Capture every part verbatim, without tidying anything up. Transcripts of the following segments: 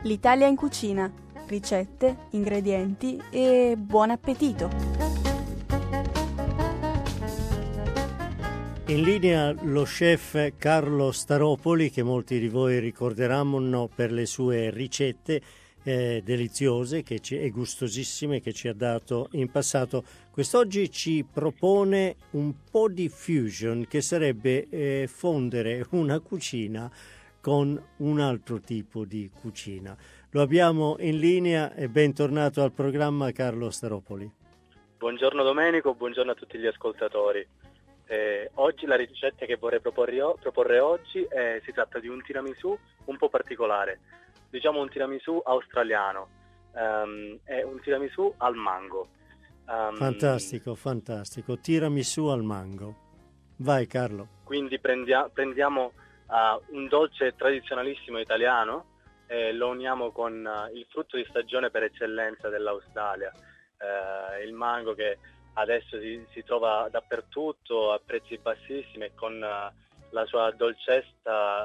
L'Italia in cucina, ricette, ingredienti e buon appetito! In linea lo chef Carlo Staropoli, che molti di voi ricorderanno per le sue ricette eh, deliziose che ci, e gustosissime che ci ha dato in passato. Quest'oggi ci propone un po' di fusion, che sarebbe eh, fondere una cucina con un altro tipo di cucina. Lo abbiamo in linea e bentornato al programma Carlo Staropoli. Buongiorno Domenico, buongiorno a tutti gli ascoltatori. Eh, oggi la ricetta che vorrei proporre, proporre oggi eh, si tratta di un tiramisù un po' particolare, diciamo un tiramisù australiano, um, è un tiramisù al mango. Um, fantastico, fantastico, tiramisù al mango. Vai Carlo. Quindi prendia, prendiamo uh, un dolce tradizionalissimo italiano e lo uniamo con uh, il frutto di stagione per eccellenza dell'Australia, uh, il mango, che adesso si, si trova dappertutto a prezzi bassissimi e con uh, la sua dolcezza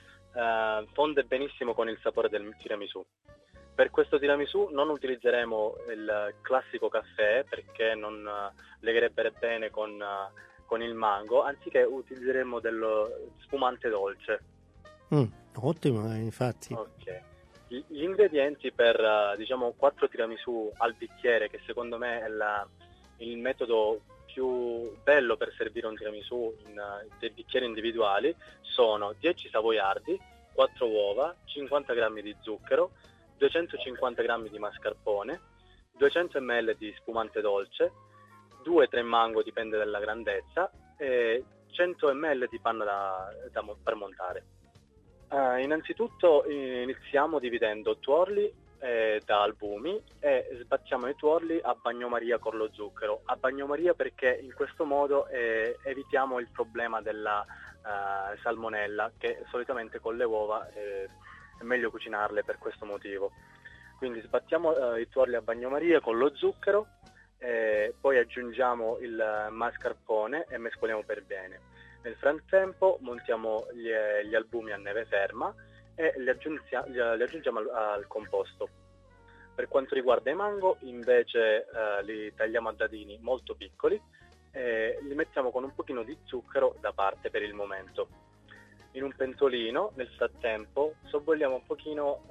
uh, fonde benissimo con il sapore del tiramisù. Per questo tiramisù non utilizzeremo il classico caffè perché non uh, legherebbe bene con, uh, con il mango, anziché utilizzeremo dello spumante dolce. Mm, ottimo, infatti. Ok. Gli ingredienti per uh, diciamo quattro tiramisù al bicchiere, che secondo me è la il metodo più bello per servire un tiramisù in uh, dei bicchieri individuali, sono dieci savoiardi, quattro uova, cinquanta grammi di zucchero, duecentocinquanta grammi di mascarpone, duecento millilitri di spumante dolce, due tre mango, dipende dalla grandezza, e cento millilitri di panna da, da, per montare. Uh, innanzitutto iniziamo dividendo tuorli Eh, da albumi e sbattiamo i tuorli a bagnomaria con lo zucchero, a bagnomaria perché in questo modo eh, evitiamo il problema della eh, salmonella, che solitamente con le uova eh, è meglio cucinarle per questo motivo. Quindi sbattiamo eh, i tuorli a bagnomaria con lo zucchero, eh, poi aggiungiamo il mascarpone e mescoliamo per bene. Nel frattempo montiamo gli, gli albumi a neve ferma e li, li aggiungiamo al, al composto. Per quanto riguarda i mango, invece eh, li tagliamo a dadini molto piccoli e li mettiamo con un pochino di zucchero da parte per il momento. In un pentolino, nel frattempo, sobbolliamo un pochino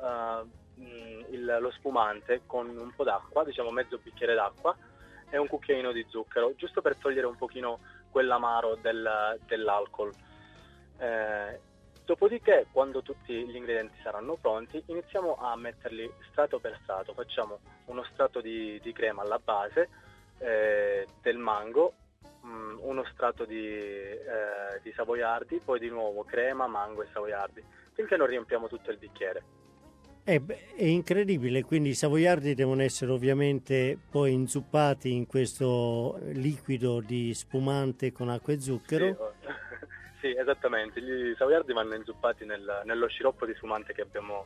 eh, il, lo spumante con un po' d'acqua, diciamo mezzo bicchiere d'acqua e un cucchiaino di zucchero, giusto per togliere un pochino quell'amaro del, dell'alcol. Eh, Dopodiché, quando tutti gli ingredienti saranno pronti, iniziamo a metterli strato per strato. Facciamo uno strato di, di crema alla base eh, del mango, mh, uno strato di, eh, di savoiardi, poi di nuovo crema, mango e savoiardi, finché non riempiamo tutto il bicchiere. È, è incredibile, quindi i savoiardi devono essere ovviamente poi inzuppati in questo liquido di spumante con acqua e zucchero. Sì, Sì, esattamente, gli savoiardi vanno inzuppati nel, nello sciroppo di spumante che abbiamo,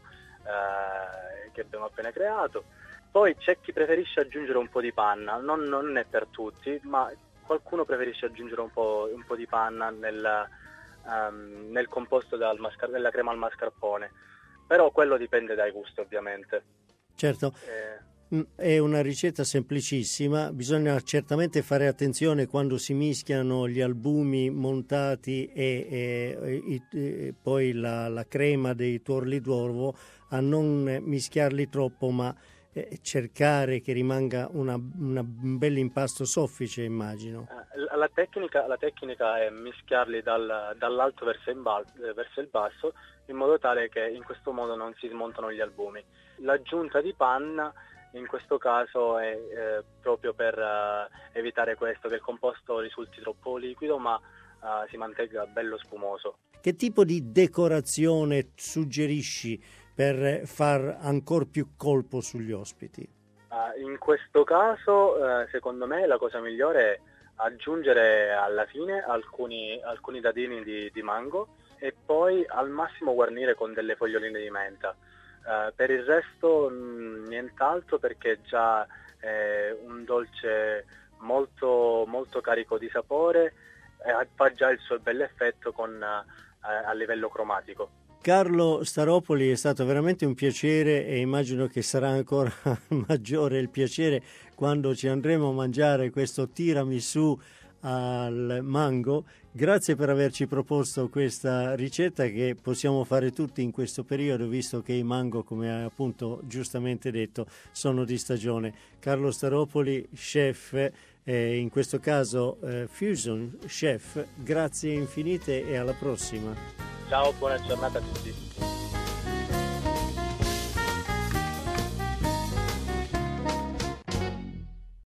eh, che abbiamo appena creato. Poi c'è chi preferisce aggiungere un po' di panna, non, non è per tutti, ma qualcuno preferisce aggiungere un po', un po' di panna nel, um, nel composto del mascar- della crema al mascarpone, però quello dipende dai gusti ovviamente. Certo. Eh, È una ricetta semplicissima, bisogna certamente fare attenzione quando si mischiano gli albumi montati e, e, e, e poi la, la crema dei tuorli d'uovo, a non mischiarli troppo, ma eh, cercare che rimanga una, una, un bel impasto soffice, immagino. La, la, tecnica, la tecnica è mischiarli dal, dall'alto verso il, bal, verso il basso, in modo tale che in questo modo non si smontano gli albumi. L'aggiunta di panna in questo caso è eh, proprio per uh, evitare questo, che il composto risulti troppo liquido ma uh, si mantenga bello spumoso. Che tipo di decorazione suggerisci per far ancora più colpo sugli ospiti? Uh, in questo caso uh, secondo me la cosa migliore è aggiungere alla fine alcuni, alcuni dadini di, di mango e poi al massimo guarnire con delle foglioline di menta. Uh, per il resto mh, nient'altro, perché già è un dolce molto, molto carico di sapore e fa già il suo bell'effetto con, uh, a livello cromatico. Carlo Staropoli, è stato veramente un piacere e immagino che sarà ancora maggiore il piacere quando ci andremo a mangiare questo tiramisù al mango. Grazie per averci proposto questa ricetta che possiamo fare tutti in questo periodo, visto che i mango, come hai appunto giustamente detto, sono di stagione. Carlo Staropoli, chef, eh, in questo caso eh, Fusion Chef, grazie infinite e alla prossima. Ciao, buona giornata a tutti.